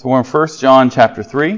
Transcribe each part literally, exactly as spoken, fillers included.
So we're in First John chapter three.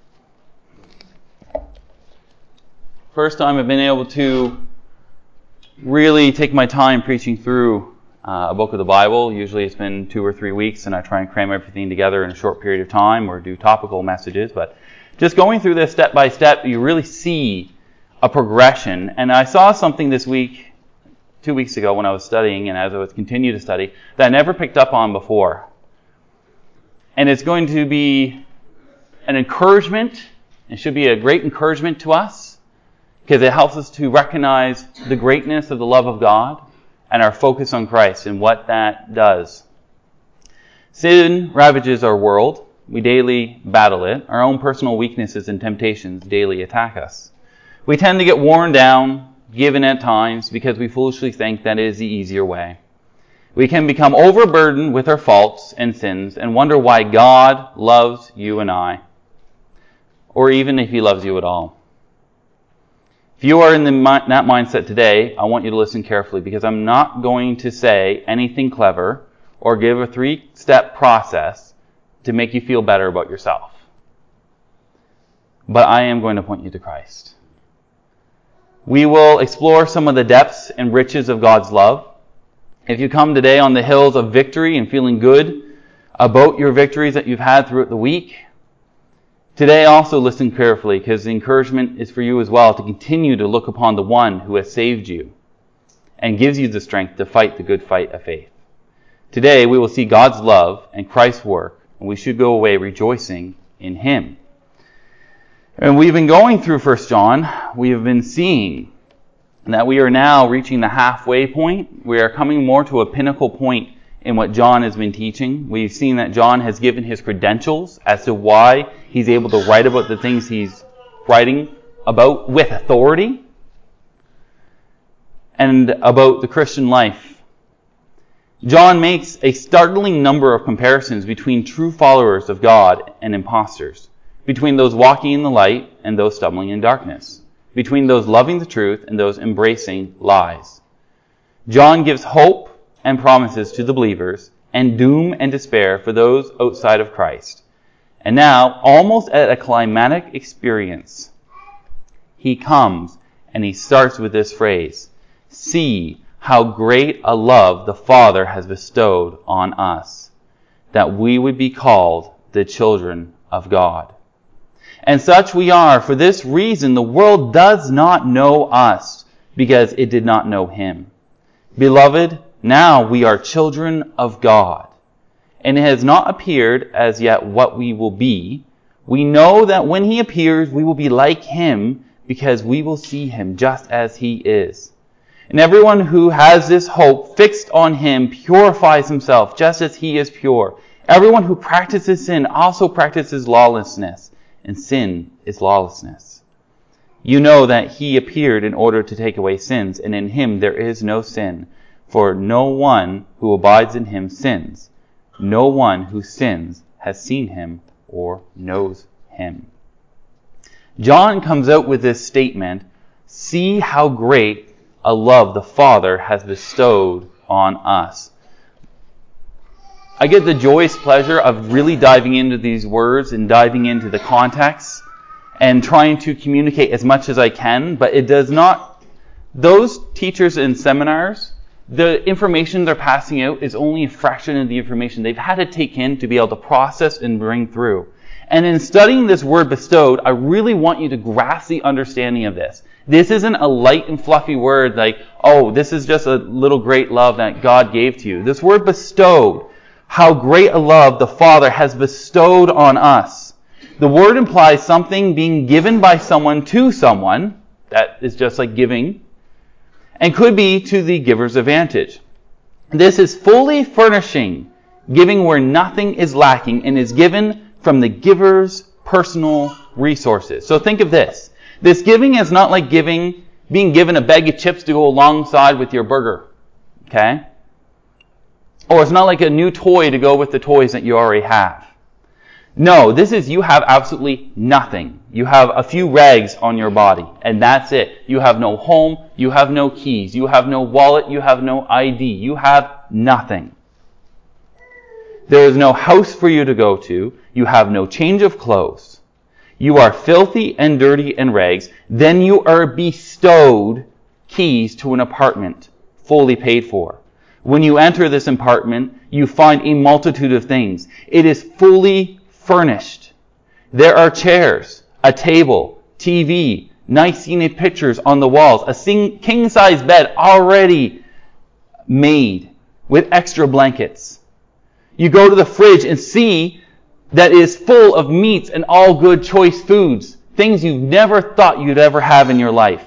First time I've been able to really take my time preaching through uh, a book of the Bible. Usually it's been two or three weeks and I try and cram everything together in a short period of time or do topical messages. But just going through this step by step, you really see a progression. And I saw something this week, two weeks ago when I was studying and as I was continue to study, that I never picked up on before. And it's going to be an encouragement. It should be a great encouragement to us because it helps us to recognize the greatness of the love of God and our focus on Christ and what that does. Sin ravages our world. We daily battle it. Our own personal weaknesses and temptations daily attack us. We tend to get worn down, given at times, because we foolishly think that is the easier way. We can become overburdened with our faults and sins and wonder why God loves you and I, or even if He loves you at all. If you are in the, that mindset today, I want you to listen carefully because I'm not going to say anything clever or give a three-step process to make you feel better about yourself. But I am going to point you to Christ. We will explore some of the depths and riches of God's love. If you come today on the hills of victory and feeling good about your victories that you've had throughout the week, today also listen carefully because the encouragement is for you as well to continue to look upon the one who has saved you and gives you the strength to fight the good fight of faith. Today we will see God's love and Christ's work, and we should go away rejoicing in Him. And we've been going through First John. We have been seeing that we are now reaching the halfway point. We are coming more to a pinnacle point in what John has been teaching. We've seen that John has given his credentials as to why he's able to write about the things he's writing about with authority and about the Christian life. John makes a startling number of comparisons between true followers of God and imposters, between those walking in the light and those stumbling in darkness, between those loving the truth and those embracing lies. John gives hope and promises to the believers and doom and despair for those outside of Christ. And now, almost at a climatic experience, he comes and he starts with this phrase, "See how great a love the Father has bestowed on us, that we would be called the children of God. And such we are. For this reason, the world does not know us, because it did not know Him. Beloved, now we are children of God, and it has not appeared as yet what we will be. We know that when He appears, we will be like Him, because we will see Him just as He is. And everyone who has this hope fixed on Him purifies himself just as He is pure. Everyone who practices sin also practices lawlessness. And sin is lawlessness. You know that He appeared in order to take away sins, and in Him there is no sin. For no one who abides in Him sins. No one who sins has seen Him or knows Him." John comes out with this statement, "See how great a love the Father has bestowed on us." I get the joyous pleasure of really diving into these words and diving into the context and trying to communicate as much as I can, but it does not, those teachers in seminars, the information they're passing out is only a fraction of the information they've had to take in to be able to process and bring through. And in studying this word bestowed, I really want you to grasp the understanding of this. This isn't a light and fluffy word like, oh, this is just a little great love that God gave to you. This word bestowed, how great a love the Father has bestowed on us. The word implies something being given by someone to someone. That is just like giving. And could be to the giver's advantage. This is fully furnishing, giving where nothing is lacking, and is given from the giver's personal resources. So think of this. This giving is not like giving, being given a bag of chips to go alongside with your burger. Okay? Or it's not like a new toy to go with the toys that you already have. No, this is you have absolutely nothing. You have a few rags on your body, and that's it. You have no home, you have no keys, you have no wallet, you have no I D, you have nothing. There is no house for you to go to. You have no change of clothes. You are filthy and dirty and rags. Then you are bestowed keys to an apartment fully paid for. When you enter this apartment, you find a multitude of things. It is fully furnished. There are chairs, a table, T V, nice scenic pictures on the walls, a king-size bed already made with extra blankets. You go to the fridge and see that it is full of meats and all good choice foods, things you've never thought you'd ever have in your life.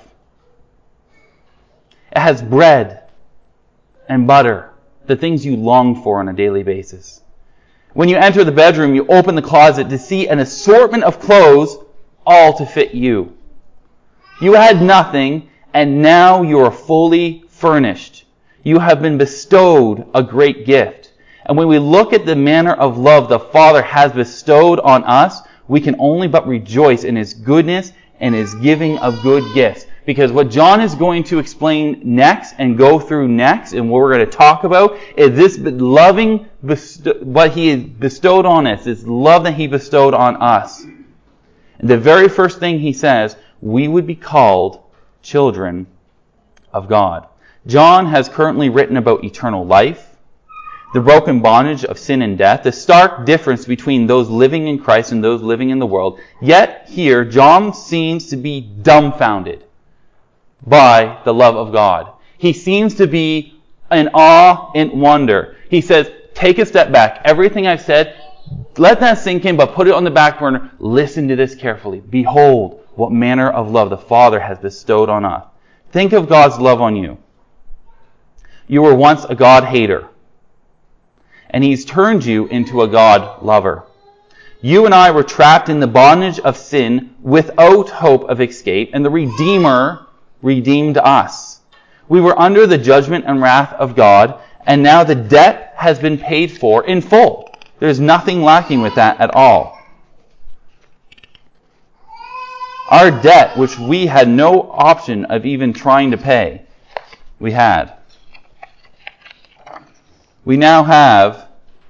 It has bread and butter, the things you long for on a daily basis. When you enter the bedroom, you open the closet to see an assortment of clothes, all to fit you. You had nothing, and now you are fully furnished. You have been bestowed a great gift. And when we look at the manner of love the Father has bestowed on us, we can only but rejoice in His goodness and His giving of good gifts. Because what John is going to explain next and go through next, and what we're going to talk about, is this loving, bestow- what He has bestowed on us, this love that He bestowed on us. And the very first thing He says, we would be called children of God. John has currently written about eternal life, the broken bondage of sin and death, the stark difference between those living in Christ and those living in the world. Yet here, John seems to be dumbfounded by the love of God. He seems to be in awe and wonder. He says, take a step back. Everything I've said, let that sink in, but put it on the back burner. Listen to this carefully. Behold, what manner of love the Father has bestowed on us. Think of God's love on you. You were once a God hater, and He's turned you into a God lover. You and I were trapped in the bondage of sin without hope of escape, and the Redeemer redeemed us. We were under the judgment and wrath of God, and now the debt has been paid for in full. There's nothing lacking with that at all. Our debt, which we had no option of even trying to pay, we had. We now have,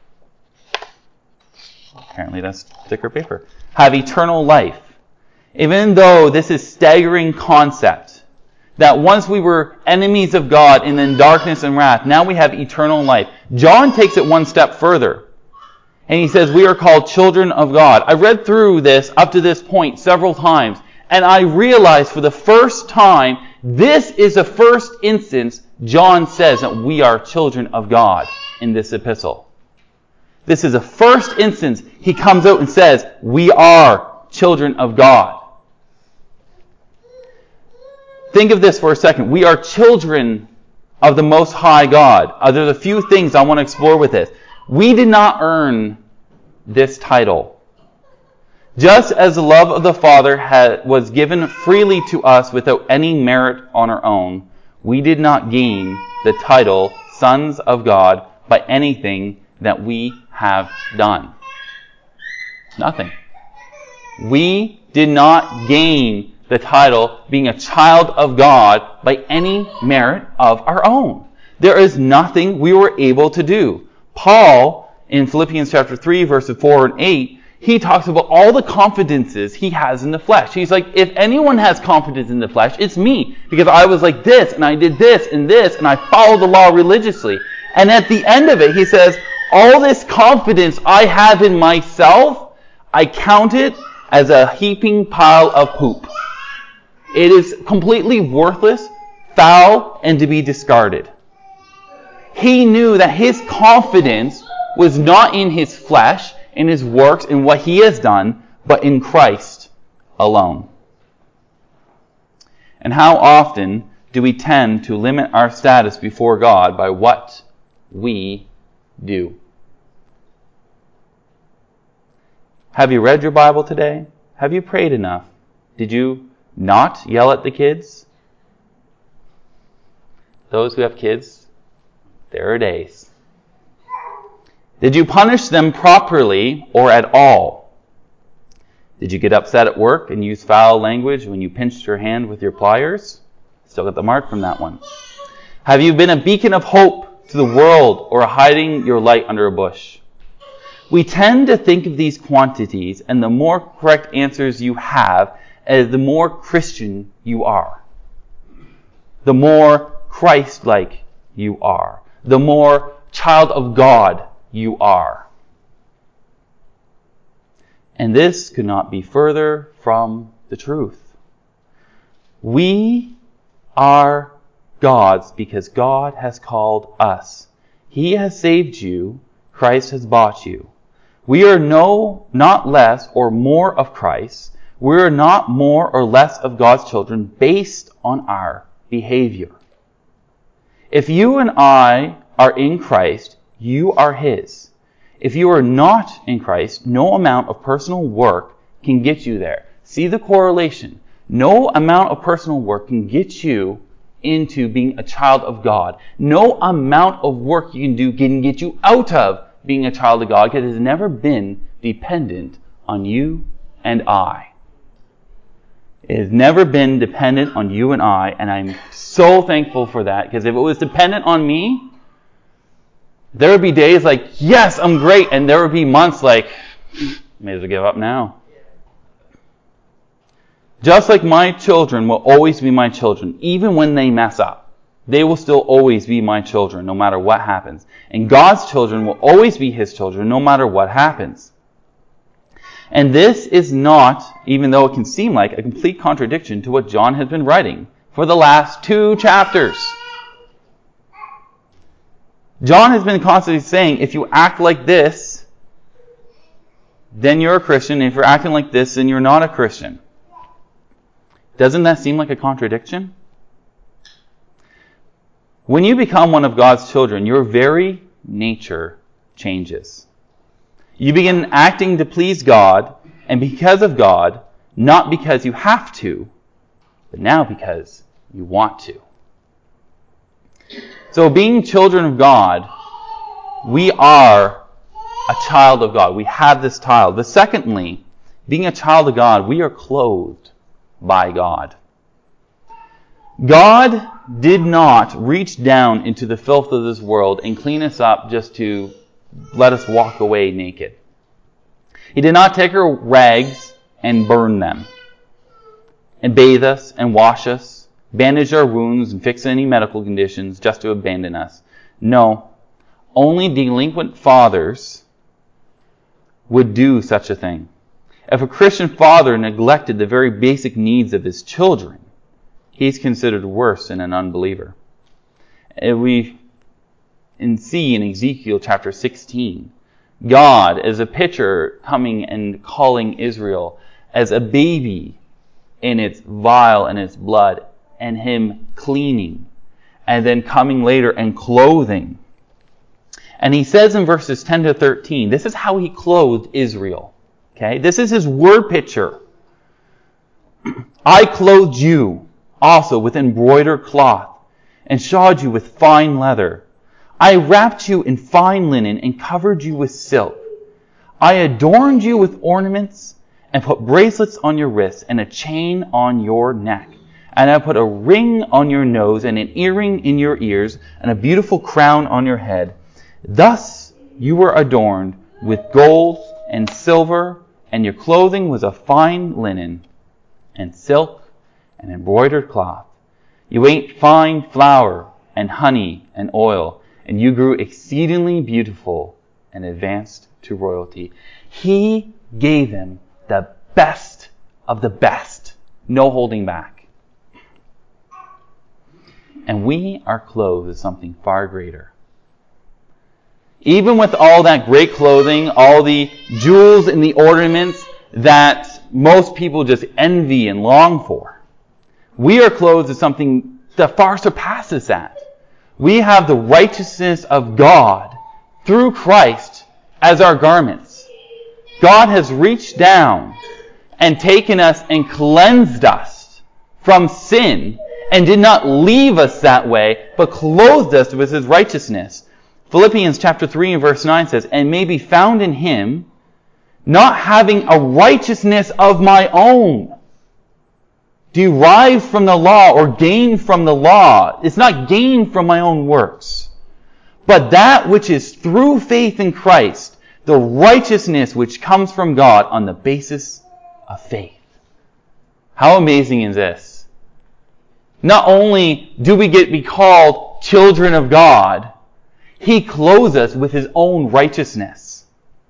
apparently that's thicker paper, have eternal life. Even though this is staggering concept, that once we were enemies of God and in darkness and wrath, now we have eternal life. John takes it one step further. And he says we are called children of God. I read through this up to this point several times, and I realized for the first time, this is the first instance John says that we are children of God in this epistle. This is the first instance he comes out and says, we are children of God. Think of this for a second. We are children of the Most High God. Uh, there's a few things I want to explore with this. We did not earn this title. Just as the love of the Father had, was given freely to us without any merit on our own, we did not gain the title sons of God by anything that we have done. Nothing. We did not gain the title being a child of God by any merit of our own. There is nothing we were able to do. Paul, in Philippians chapter three, verses four and eight, he talks about all the confidences he has in the flesh. He's like, if anyone has confidence in the flesh, it's me. Because I was like this, and I did this, and this, and I followed the law religiously. And at the end of it, he says, all this confidence I have in myself, I count it as a heaping pile of poop. It is completely worthless, foul, and to be discarded. He knew that his confidence was not in his flesh, in his works, in what he has done, but in Christ alone. And how often do we tend to limit our status before God by what we do? Have you read your Bible today? Have you prayed enough? Did you not yell at the kids? Those who have kids, there are days. Did you punish them properly or at all? Did you get upset at work and use foul language when you pinched your hand with your pliers? Still got the mark from that one. Have you been a beacon of hope to the world or hiding your light under a bush? We tend to think of these quantities, and the more correct answers you have, as the more Christian you are. The more Christ-like you are. The more child of God you are. And this could not be further from the truth. We are God's because God has called us. He has saved you. Christ has bought you. We are no, not less or more of Christ. We are not more or less of God's children based on our behavior. If you and I are in Christ, you are His. If you are not in Christ, no amount of personal work can get you there. See the correlation. No amount of personal work can get you into being a child of God. No amount of work you can do can get you out of being a child of God, because it has never been dependent on you and I. It has never been dependent on you and I, and I'm so thankful for that, because if it was dependent on me, there would be days like, yes, I'm great, and there would be months like, may as well give up now. Just like my children will always be my children, even when they mess up. They will still always be my children, no matter what happens. And God's children will always be His children, no matter what happens. And this is not, even though it can seem like, a complete contradiction to what John has been writing for the last two chapters. John has been constantly saying, if you act like this, then you're a Christian. If you're acting like this, then you're not a Christian. Doesn't that seem like a contradiction? When you become one of God's children, your very nature changes. You begin acting to please God, and because of God, not because you have to, but now because you want to. So being children of God, we are a child of God. We have this title. But secondly, being a child of God, we are clothed by God. God did not reach down into the filth of this world and clean us up just to let us walk away naked. He did not take our rags and burn them, and bathe us and wash us, bandage our wounds and fix any medical conditions just to abandon us. No, only delinquent fathers would do such a thing. If a Christian father neglected the very basic needs of his children, he's considered worse than an unbeliever. And we see in Ezekiel chapter sixteen, God as a picture coming and calling Israel as a baby in its vial and its blood, and Him cleaning, and then coming later and clothing. And He says in verses ten to thirteen, this is how He clothed Israel. Okay, this is His word picture. I clothed you also with embroidered cloth, and shod you with fine leather. I wrapped you in fine linen and covered you with silk. I adorned you with ornaments and put bracelets on your wrists and a chain on your neck. And I put a ring on your nose and an earring in your ears and a beautiful crown on your head. Thus you were adorned with gold and silver, and your clothing was of fine linen and silk and embroidered cloth. You ate fine flour and honey and oil, and you grew exceedingly beautiful and advanced to royalty. He gave them the best of the best, no holding back. And we are clothed with something far greater. Even with all that great clothing, all the jewels and the ornaments that most people just envy and long for, we are clothed with something that far surpasses that. We have the righteousness of God through Christ as our garments. God has reached down and taken us and cleansed us from sin, and did not leave us that way, but clothed us with His righteousness. Philippians chapter three and verse nine says, and may be found in Him, not having a righteousness of my own, derived from the law or gained from the law. It's not gained from my own works, but that which is through faith in Christ, The righteousness which comes from God on the basis of faith. How amazing is this? Not only do we get to be called children of God, He clothes us with His own righteousness.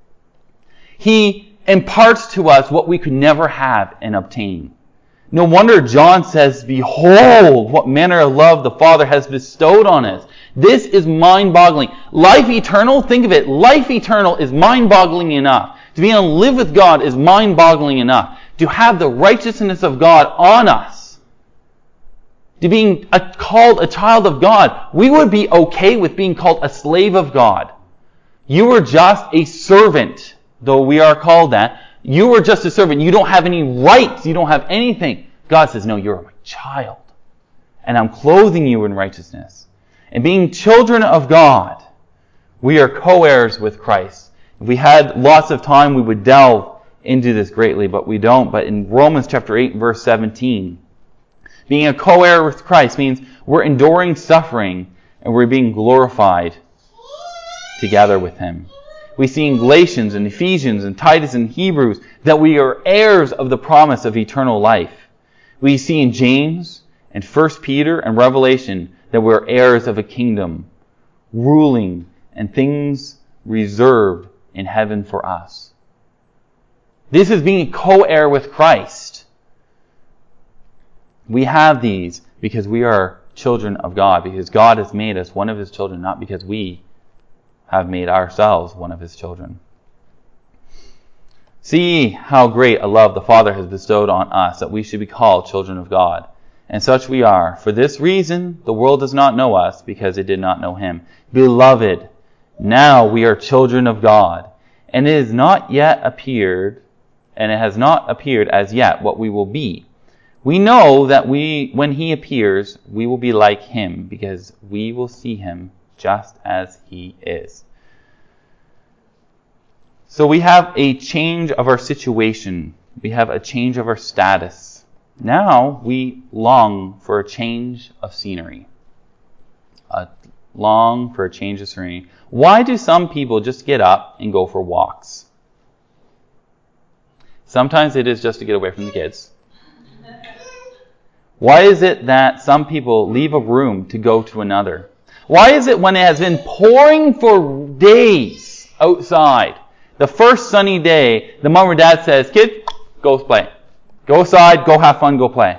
He imparts to us what we could never have and obtain. No wonder John says, "Behold, what manner of love the Father has bestowed on us." This is mind-boggling. Life eternal, think of it, life eternal is mind-boggling enough. To be able to live with God is mind-boggling enough. To have the righteousness of God on us, to being a, called a child of God, we would be okay with being called a slave of God. You were just a servant, though we are called that. You were just a servant. You don't have any rights. You don't have anything. God says, no, you're my child. And I'm clothing you in righteousness. And being children of God, we are co-heirs with Christ. If we had lots of time, we would delve into this greatly, but we don't. But in Romans chapter eight, verse seventeen, being a co-heir with Christ means we're enduring suffering and we're being glorified together with Him. We see in Galatians and Ephesians and Titus and Hebrews that we are heirs of the promise of eternal life. We see in James and First Peter and Revelation that we're heirs of a kingdom, ruling and things reserved in heaven for us. This is being co-heir with Christ. We have these because we are children of God, because God has made us one of His children, not because we have made ourselves one of His children. See how great a love the Father has bestowed on us, that we should be called children of God. And such we are. For this reason, the world does not know us, because it did not know Him. Beloved, now we are children of God, and it is not yet appeared, and it has not appeared as yet what we will be. We know that we, when He appears, we will be like Him, because we will see Him just as He is. So we have a change of our situation. We have a change of our status. Now we long for a change of scenery. A long for a change of scenery. Why do some people just get up and go for walks? Sometimes it is just to get away from the kids. Why is it that some people leave a room to go to another? Why is it when it has been pouring for days outside, the first sunny day, the mom or dad says, "Kid, go play. Go outside, go have fun, go play."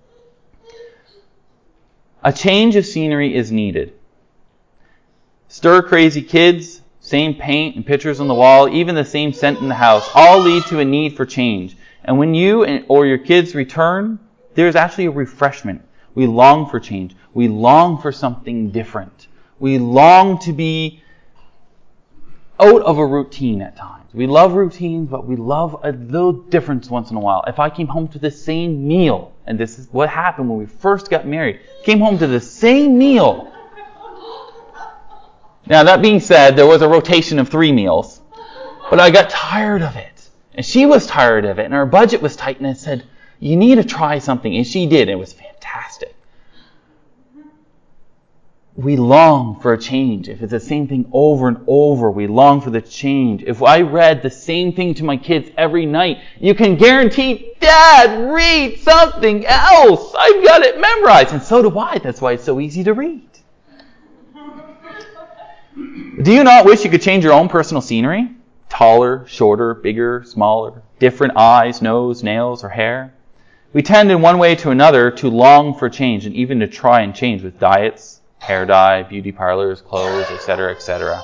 A change of scenery is needed. Stir-crazy kids, same paint and pictures on the wall, even the same scent in the house, all lead to a need for change. And when you or your kids return, there's actually a refreshment. We long for change. We long for something different. We long to be out of a routine at times. We love routines, but we love a little difference once in a while. If I came home to the same meal, and this is what happened when we first got married, came home to the same meal. Now, that being said, there was a rotation of three meals, but I got tired of it. And she was tired of it, and our budget was tight, and I said, "You need to try something." And she did. It was fantastic. We long for a change. If it's the same thing over and over, we long for the change. If I read the same thing to my kids every night, you can guarantee, "Dad, read something else. I've got it memorized." And so do I. That's why it's so easy to read. Do you not wish you could change your own personal scenery? Taller, shorter, bigger, smaller, different eyes, nose, nails, or hair? We tend in one way to another to long for change, and even to try and change with diets, hair dye, beauty parlors, clothes, et cetera, et cetera.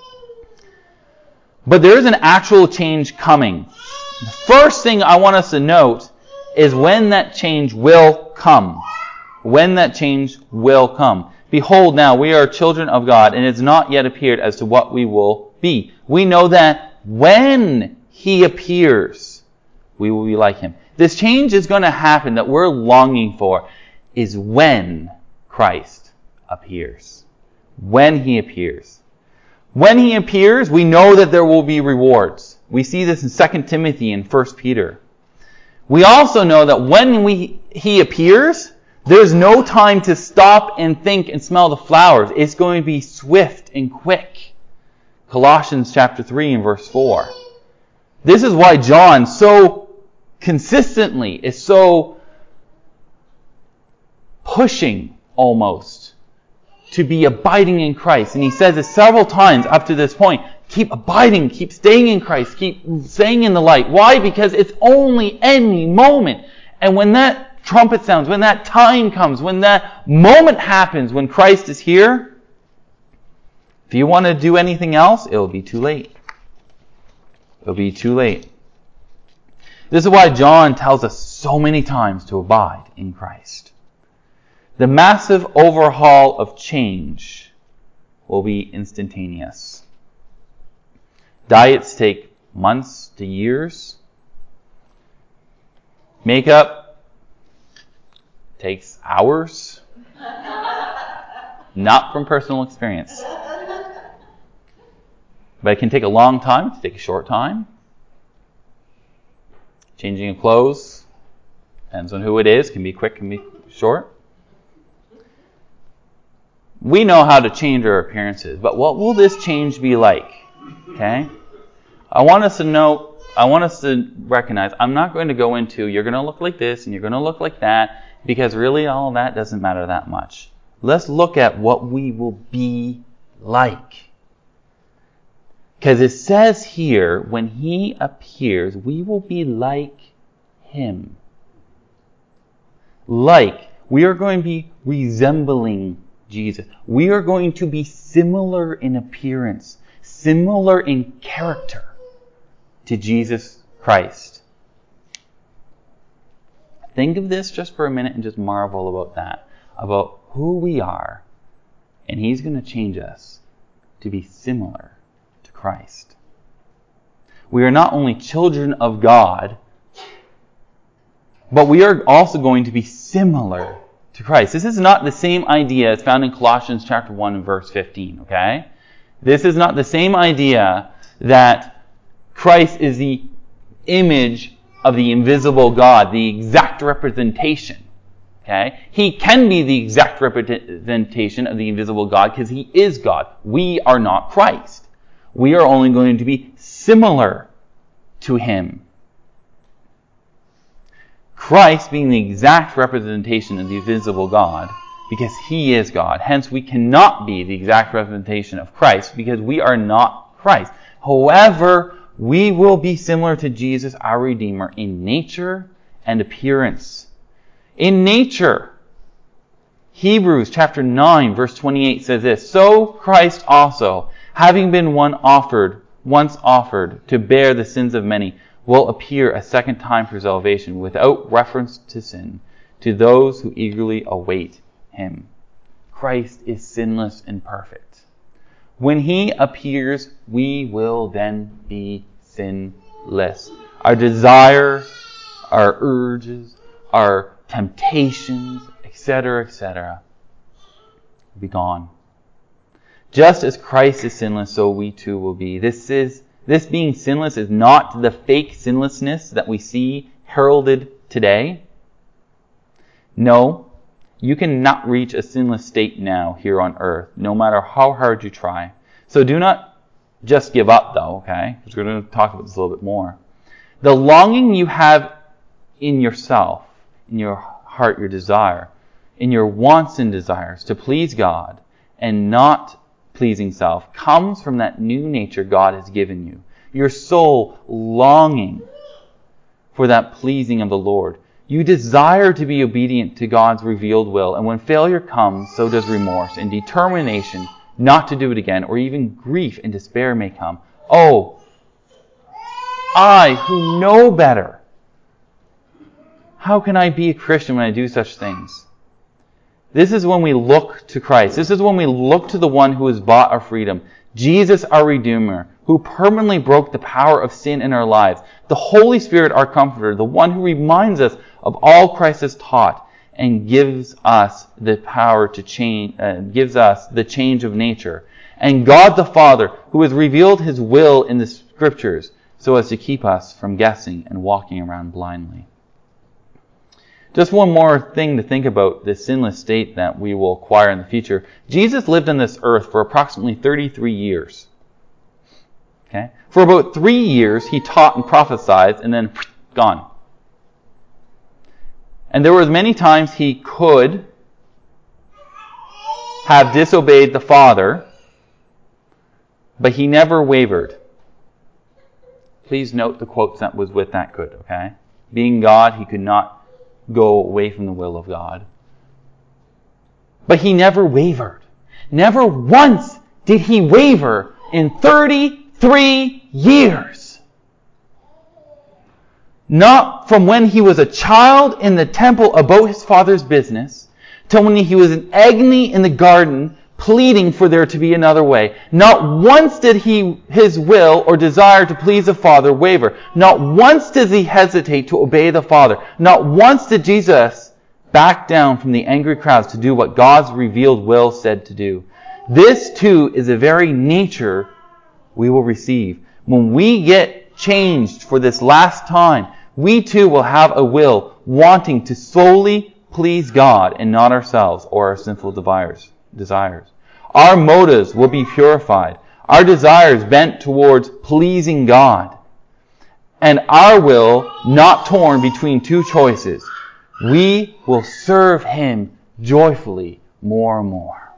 But there is an actual change coming. The first thing I want us to note is when that change will come. When that change will come. Behold, now we are children of God, and it has not yet appeared as to what we will be. We know that when He appears, we will be like Him. This change is going to happen that we're longing for is when Christ appears. When He appears. When He appears, we know that there will be rewards. We see this in Second Timothy and First Peter. We also know that when we, He appears, there's no time to stop and think and smell the flowers. It's going to be swift and quick. Colossians chapter three and verse four. This is why John so consistently is so pushing almost to be abiding in Christ. And he says it several times up to this point. Keep abiding, keep staying in Christ, keep staying in the light. Why? Because it's only any moment. And when that trumpet sounds, when that time comes, when that moment happens, when Christ is here, if you want to do anything else, it'll be too late. It'll be too late. This is why John tells us so many times to abide in Christ. The massive overhaul of change will be instantaneous. Diets take months to years. Makeup takes hours. Not from personal experience. But it can take a long time. It can take a short time. Changing of clothes, depends on who it is, can be quick, can be short. We know how to change our appearances, but what will this change be like? Okay? I want us to know, I want us to recognize, I'm not going to go into, you're going to look like this and you're going to look like that, because really all of that doesn't matter that much. Let's look at what we will be like. Because it says here, when he appears, we will be like him. Like, we are going to be resembling Jesus. We are going to be similar in appearance, similar in character to Jesus Christ. Think of this just for a minute and just marvel about that, about who we are. And he's going to change us to be similar to Christ. We are not only children of God, but we are also going to be similar to Christ. This is not the same idea as found in Colossians chapter one and verse fifteen, okay? This is not the same idea that Christ is the image of the invisible God, the exact representation. Okay? He can be the exact representation of the invisible God because he is God. We are not Christ. We are only going to be similar to him. Christ being the exact representation of the invisible God because he is God. Hence, we cannot be the exact representation of Christ because we are not Christ. However, we will be similar to Jesus, our Redeemer, in nature and appearance. In nature, Hebrews chapter nine, verse twenty-eight says this, "So Christ also, having been one offered, once offered to bear the sins of many, will appear a second time for salvation without reference to sin to those who eagerly await him." Christ is sinless and perfect. When he appears, we will then be sinless. Our desire, our urges, our temptations, et cetera, et cetera, will be gone. Just as Christ is sinless, so we too will be. This is this being sinless is not the fake sinlessness that we see heralded today. No, you cannot reach a sinless state now here on earth, no matter how hard you try. So do not just give up, though, okay? Because we're going to talk about this a little bit more. The longing you have in yourself, in your heart, your desire, in your wants and desires to please God and not pleasing self comes from that new nature God has given you. Your soul longing for that pleasing of the Lord. You desire to be obedient to God's revealed will, and when failure comes, so does remorse and determination not to do it again, or even grief and despair may come. Oh, I who know better, how can I be a Christian when I do such things? This is when we look to Christ. This is when we look to the one who has bought our freedom. Jesus, our Redeemer, who permanently broke the power of sin in our lives. The Holy Spirit, our Comforter, the one who reminds us of all Christ has taught and gives us the power to change, uh, gives us the change of nature. And God the Father, who has revealed his will in the Scriptures so as to keep us from guessing and walking around blindly. Just one more thing to think about this sinless state that we will acquire in the future. Jesus lived on this earth for approximately thirty-three years. Okay? For about three years, he taught and prophesied, and then gone. And there were many times he could have disobeyed the Father, but he never wavered. Please note the quote that was with that could, okay? Being God, he could not go away from the will of God. But he never wavered. Never once did he waver in thirty-three years. Not from when he was a child in the temple about his Father's business, till when he was in agony in the garden, pleading for there to be another way. Not once did he, his will or desire to please the Father waver. Not once does he hesitate to obey the Father. Not once did Jesus back down from the angry crowds to do what God's revealed will said to do. This too is the very nature we will receive. When we get changed for this last time, we too will have a will wanting to solely please God and not ourselves or our sinful desires. desires. Our motives will be purified. Our desires bent towards pleasing God. And our will not torn between two choices. We will serve Him joyfully more and more.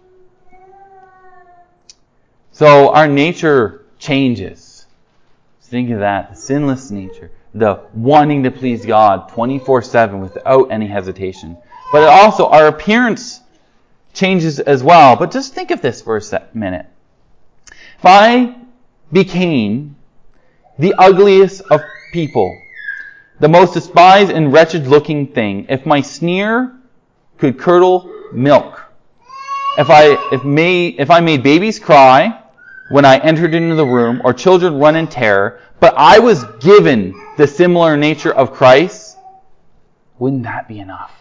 So our nature changes. Think of that. The sinless nature. The wanting to please God twenty-four seven without any hesitation. But also our appearance changes as well. But just think of this for a minute. If I became the ugliest of people, the most despised and wretched looking thing, if my sneer could curdle milk, if I if made if I made babies cry when I entered into the room, or children run in terror, but I was given the similar nature of Christ, wouldn't that be enough?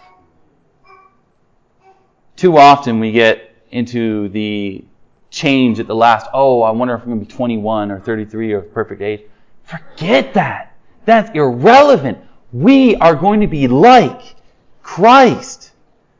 Too often we get into the change at the last, oh, I wonder if I'm going to be twenty-one or thirty-three or perfect age. Forget that. That's irrelevant. We are going to be like Christ.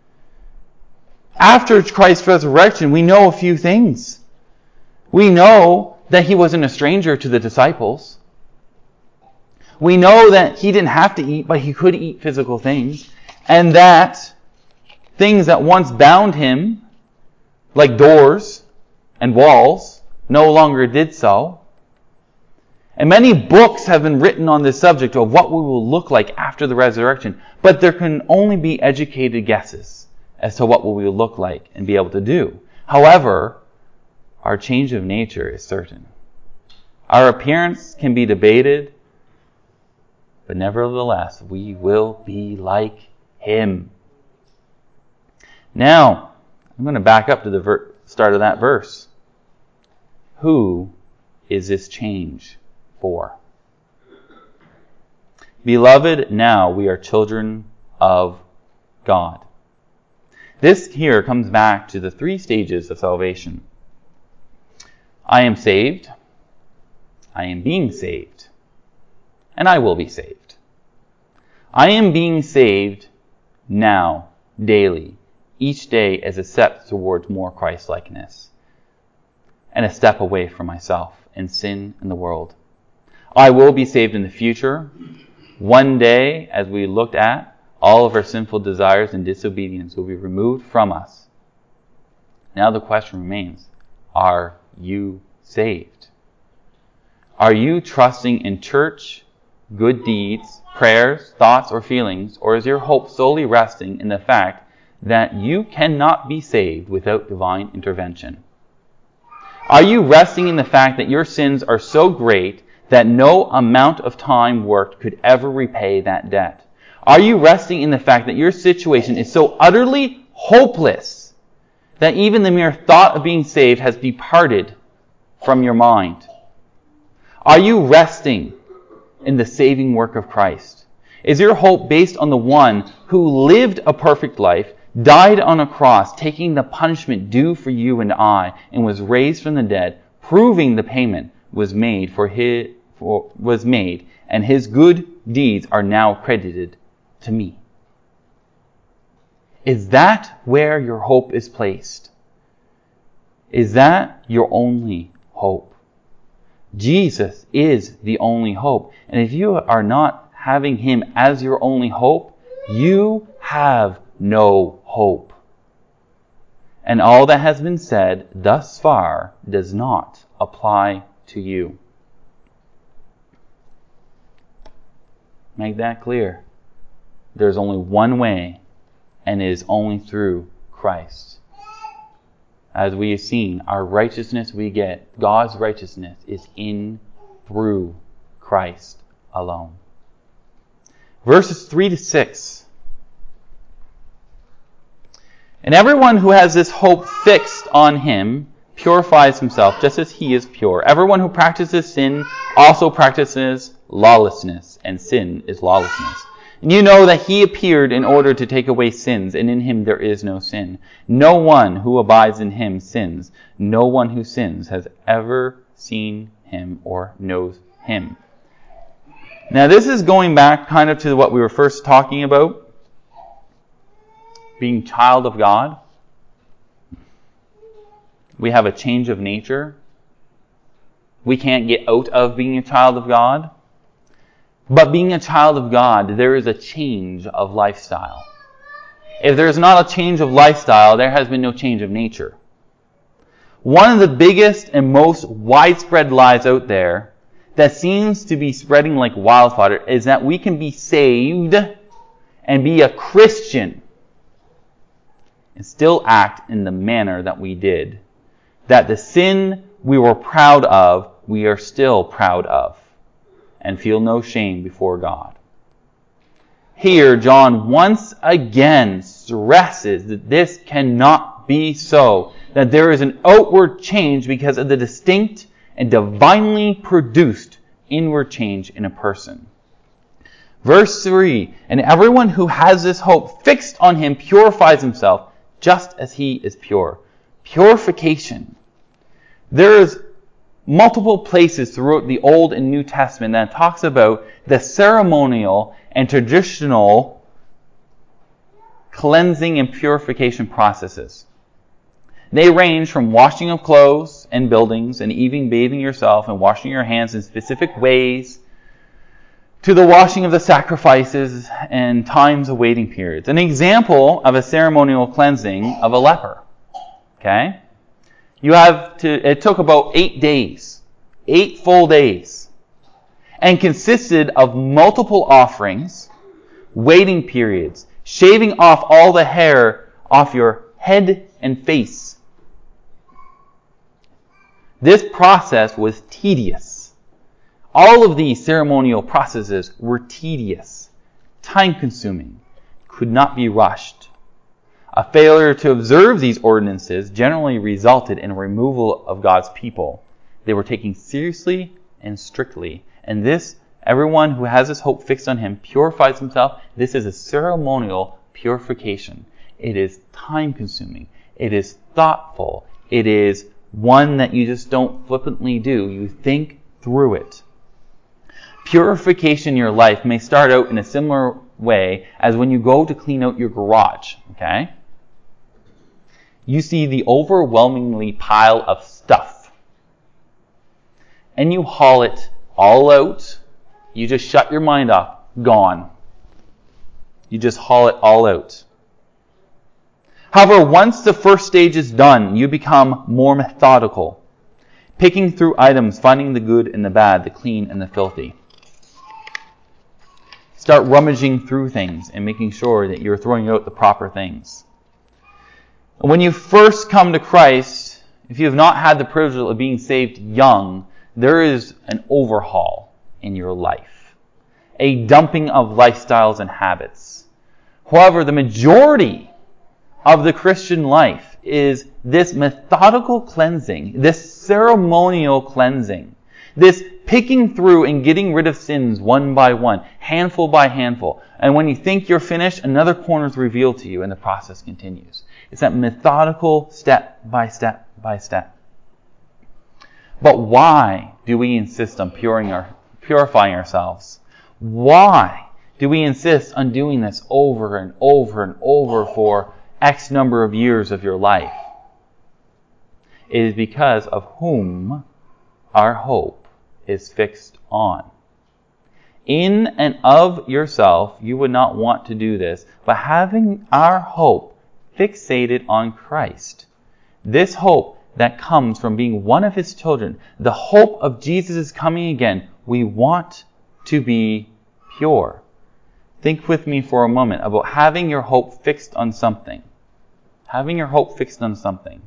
After Christ's resurrection, we know a few things. We know that He wasn't a stranger to the disciples. We know that He didn't have to eat, but He could eat physical things. And that things that once bound Him, like doors and walls, no longer did so. And many books have been written on this subject of what we will look like after the resurrection. But there can only be educated guesses as to what we will look like and be able to do. However, our change of nature is certain. Our appearance can be debated, but nevertheless, we will be like Him. Now, I'm going to back up to the ver- start of that verse. Who is this change for? Beloved, now we are children of God. This here comes back to the three stages of salvation. I am saved, I am being saved, and I will be saved. I am being saved now, daily, each day as a step towards more Christ-likeness, and a step away from myself and sin in the world. I will be saved in the future. One day, as we looked at, all of our sinful desires and disobedience will be removed from us. Now the question remains, are you saved? Are you trusting in church, good deeds, prayers, thoughts, or feelings, or is your hope solely resting in the fact that you cannot be saved without divine intervention? Are you resting in the fact that your sins are so great that no amount of time worked could ever repay that debt? Are you resting in the fact that your situation is so utterly hopeless that even the mere thought of being saved has departed from your mind? Are you resting in the saving work of Christ? Is your hope based on the one who lived a perfect life, died on a cross, taking the punishment due for you and I, and was raised from the dead, proving the payment was made for his for, was made, and His good deeds are now credited to me? Is that where your hope is placed? Is that your only hope? Jesus is the only hope. And if you are not having Him as your only hope, you have no hope. And all that has been said thus far does not apply to you. Make that clear. There's only one way, and it is only through Christ. As we have seen, our righteousness we get, God's righteousness, is in through Christ alone. Verses three to six. And everyone who has this hope fixed on Him purifies himself just as He is pure. Everyone who practices sin also practices lawlessness, and sin is lawlessness. And you know that He appeared in order to take away sins, and in Him there is no sin. No one who abides in Him sins. No one who sins has ever seen Him or knows Him. Now this is going back kind of to what we were first talking about. Being child of God. We have a change of nature. We can't get out of being a child of God. But being a child of God, there is a change of lifestyle. If there is not a change of lifestyle, there has been no change of nature. One of the biggest and most widespread lies out there that seems to be spreading like wildfire is that we can be saved and be a Christian and still act in the manner that we did. That the sin we were proud of, we are still proud of, and feel no shame before God. Here, John once again stresses that this cannot be so, that there is an outward change because of the distinct and divinely produced inward change in a person. Verse three, and everyone who has this hope fixed on Him purifies himself just as He is pure. Purification. There is multiple places throughout the Old and New Testament that talks about the ceremonial and traditional cleansing and purification processes. They range from washing of clothes and buildings and even bathing yourself and washing your hands in specific ways to the washing of the sacrifices and times of waiting periods. An example of a ceremonial cleansing of a leper. Okay? You have to, it took about eight days. Eight full days. And consisted of multiple offerings, waiting periods, shaving off all the hair off your head and face. This process was tedious. All of these ceremonial processes were tedious, time-consuming, could not be rushed. A failure to observe these ordinances generally resulted in removal of God's people. They were taken seriously and strictly. And this, everyone who has this hope fixed on Him purifies himself. This is a ceremonial purification. It is time-consuming. It is thoughtful. It is one that you just don't flippantly do. You think through it. Purification in your life may start out in a similar way as when you go to clean out your garage, okay? You see the overwhelmingly pile of stuff. And you haul it all out. You just shut your mind off. Gone. You just haul it all out. However, once the first stage is done, you become more methodical. Picking through items, finding the good and the bad, the clean and the filthy. Start rummaging through things and making sure that you're throwing out the proper things. When you first come to Christ, if you have not had the privilege of being saved young, there is an overhaul in your life. A dumping of lifestyles and habits. However, the majority of the Christian life is this methodical cleansing, this ceremonial cleansing, this picking through and getting rid of sins one by one, handful by handful. And when you think you're finished, another corner is revealed to you and the process continues. It's that methodical step by step by step. But why do we insist on purifying ourselves? Why do we insist on doing this over and over and over for X number of years of your life? It is because of whom our hope is fixed on. In and of yourself, you would not want to do this, but having our hope fixated on Christ, this hope that comes from being one of his children, the hope of Jesus' coming again, we want to be pure. Think with me for a moment about having your hope fixed on something. Having your hope fixed on something.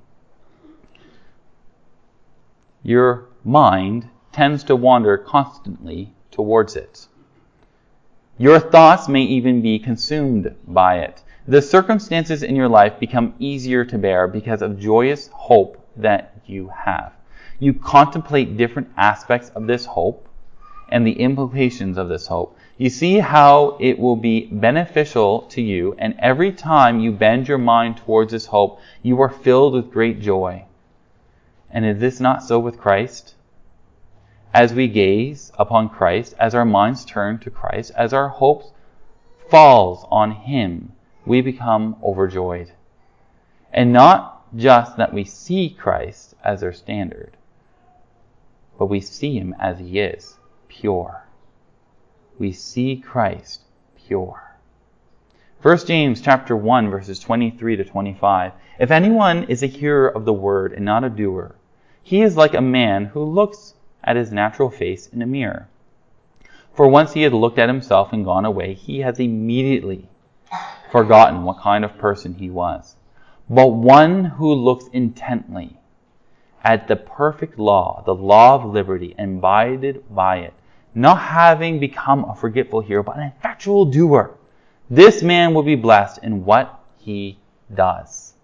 Your mind tends to wander constantly towards it. Your thoughts may even be consumed by it. The circumstances in your life become easier to bear because of joyous hope that you have. You contemplate different aspects of this hope and the implications of this hope. You see how it will be beneficial to you, and every time you bend your mind towards this hope, you are filled with great joy. And is this not so with Christ? As we gaze upon Christ, as our minds turn to Christ, as our hope falls on him, we become overjoyed. And not just that we see Christ as our standard, but we see him as he is, pure. We see Christ pure. First James chapter one, verses twenty-three to twenty-five. If anyone is a hearer of the word and not a doer, he is like a man who looks at his natural face in a mirror. For once he had looked at himself and gone away, he has immediately forgotten what kind of person he was. But one who looks intently at the perfect law, the law of liberty, and abided by it, not having become a forgetful hearer, but an effectual doer, this man will be blessed in what he does.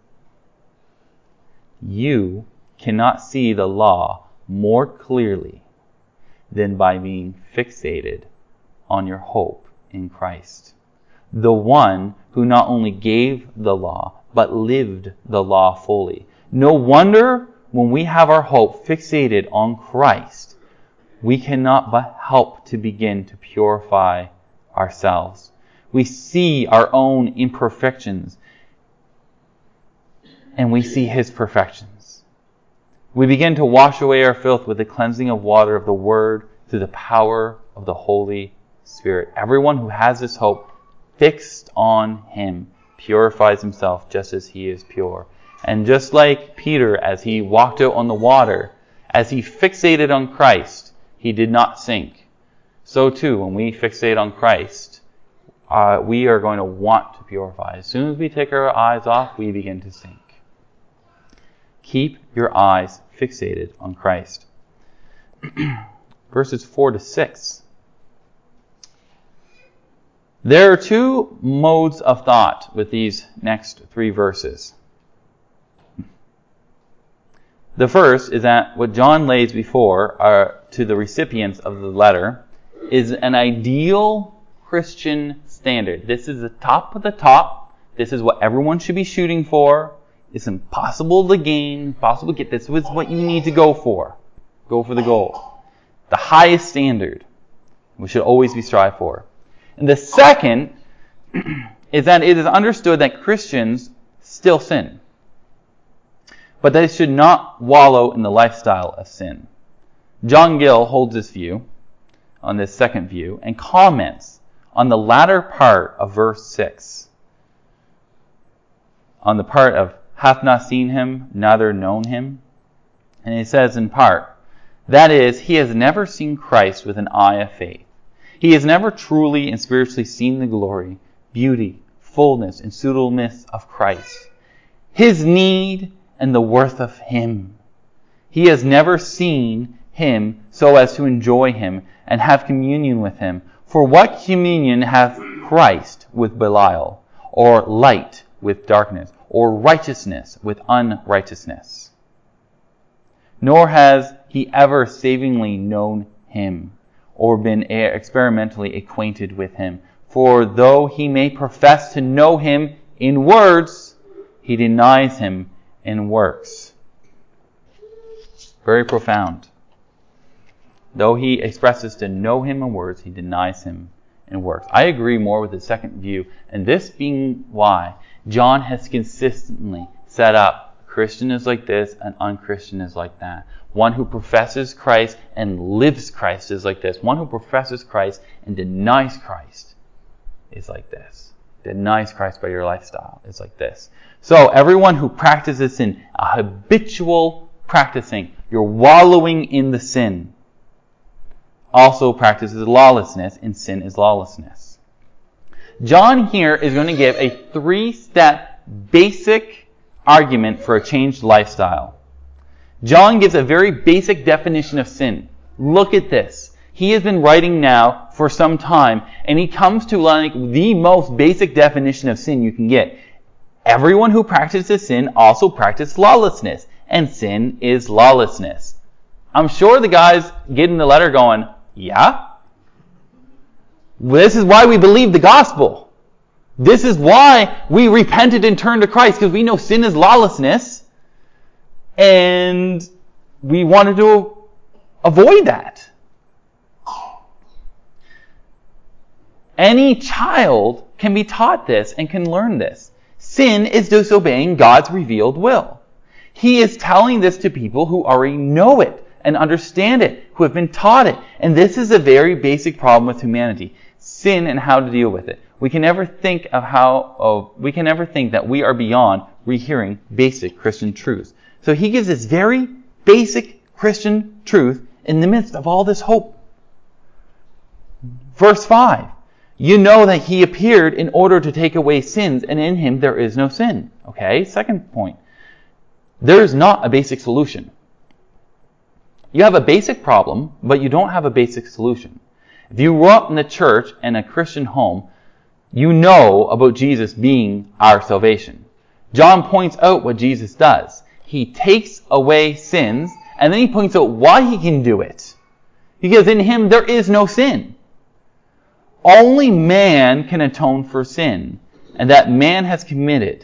You cannot see the law more clearly than by being fixated on your hope in Christ, the one who not only gave the law, but lived the law fully. No wonder when we have our hope fixated on Christ, we cannot but help to begin to purify ourselves. We see our own imperfections and we see his perfections. We begin to wash away our filth with the cleansing of water of the Word through the power of the Holy Spirit. Everyone who has this hope fixed on him purifies himself just as he is pure. And just like Peter, as he walked out on the water, as he fixated on Christ, he did not sink. So too, when we fixate on Christ, uh, we are going to want to purify. As soon as we take our eyes off, we begin to sink. Keep your eyes fixated on Christ. Verses four to six. There are two modes of thought with these next three verses. The first is that what John lays before uh, to the recipients of the letter is an ideal Christian standard. This is the top of the top. This is what everyone should be shooting for. It's impossible to gain, impossible to get. This is what you need to go for. Go for the goal. The highest standard we should always be strive for. And the second is that it is understood that Christians still sin, but they should not wallow in the lifestyle of sin. John Gill holds this view, on this second view, and comments on the latter part of verse six. On the part of, hath not seen him, neither known him. And he says in part, that is, he has never seen Christ with an eye of faith. He has never truly and spiritually seen the glory, beauty, fullness, and suitableness of Christ, his need and the worth of him. He has never seen him so as to enjoy him and have communion with him. For what communion hath Christ with Belial, or light with darkness, or righteousness with unrighteousness? Nor has he ever savingly known him, or been experimentally acquainted with him. For though he may profess to know him in words, he denies him in works. Very profound. Though he expresses to know him in words, he denies him in works. I agree more with the second view, and this being why John has consistently set up Christian is like this and unchristian is like that. One who professes Christ and lives Christ is like this. One who professes Christ and denies Christ is like this. Denies Christ by your lifestyle is like this. So everyone who practices sin, a habitual practicing, you're wallowing in the sin, also practices lawlessness, and sin is lawlessness. John here is going to give a three-step basic argument for a changed lifestyle. John gives a very basic definition of sin. Look at this. He has been writing now for some time, and he comes to like the most basic definition of sin you can get. Everyone who practices sin also practices lawlessness, and sin is lawlessness. I'm sure the guys getting the letter going, yeah? This is why we believe the gospel. This is why we repented and turned to Christ, because we know sin is lawlessness, and we wanted to avoid that. Any child can be taught this and can learn this. Sin is disobeying God's revealed will. He is telling this to people who already know it and understand it, who have been taught it. And this is a very basic problem with humanity. Sin and how to deal with it. We can never think of how, oh, we can never think that we are beyond rehearing basic Christian truths. So he gives this very basic Christian truth in the midst of all this hope. Verse five. You know that he appeared in order to take away sins, and in him there is no sin. Okay, second point. There is not a basic solution. You have a basic problem, but you don't have a basic solution. If you grew up in the church and a Christian home, you know about Jesus being our salvation. John points out what Jesus does. He takes away sins, and then he points out why he can do it. Because in him there is no sin. Only man can atone for sin, and that man has committed.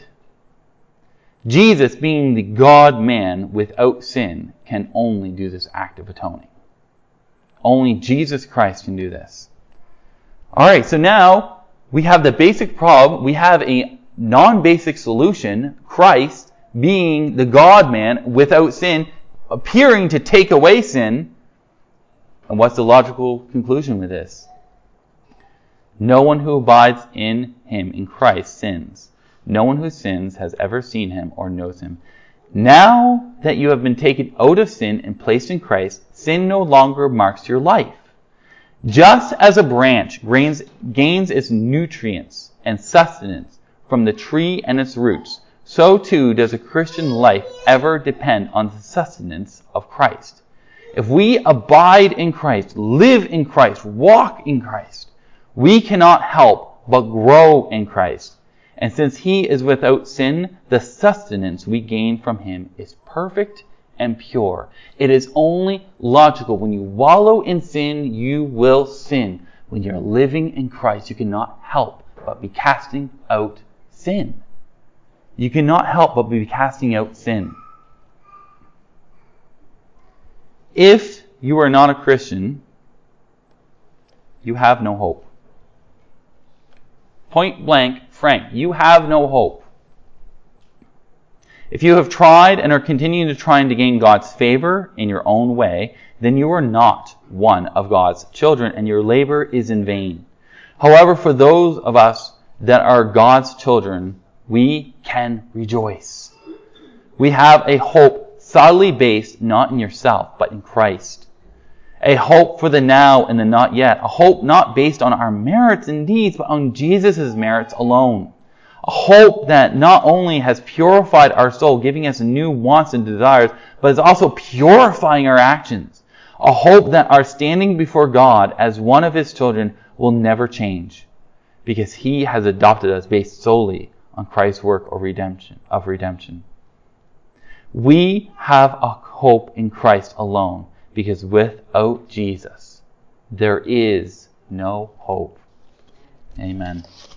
Jesus, being the God-man without sin, can only do this act of atoning. Only Jesus Christ can do this. Alright, so now we have the basic problem. We have a non-basic solution. Christ, being the God-man without sin, appearing to take away sin. And what's the logical conclusion with this? No one who abides in him, in Christ, sins. No one who sins has ever seen him or knows him. Now that you have been taken out of sin and placed in Christ, sin no longer marks your life. Just as a branch gains, gains its nutrients and sustenance from the tree and its roots, so too does a Christian life ever depend on the sustenance of Christ. If we abide in Christ, live in Christ, walk in Christ, we cannot help but grow in Christ. And since he is without sin, the sustenance we gain from him is perfect and pure. It is only logical. When you wallow in sin, you will sin. When you're living in Christ, you cannot help but be casting out sin. You cannot help but be casting out sin. If you are not a Christian, you have no hope. Point blank, frank, you have no hope. If you have tried and are continuing to try to gain God's favor in your own way, then you are not one of God's children, and your labor is in vain. However, for those of us that are God's children, we can rejoice. We have a hope solidly based not in yourself, but in Christ. A hope for the now and the not yet. A hope not based on our merits and deeds, but on Jesus' merits alone. A hope that not only has purified our soul, giving us new wants and desires, but is also purifying our actions. A hope that our standing before God as one of his children will never change, because he has adopted us based solely on Christ's work of redemption. Of redemption. We have a hope in Christ alone, because without Jesus, there is no hope. Amen.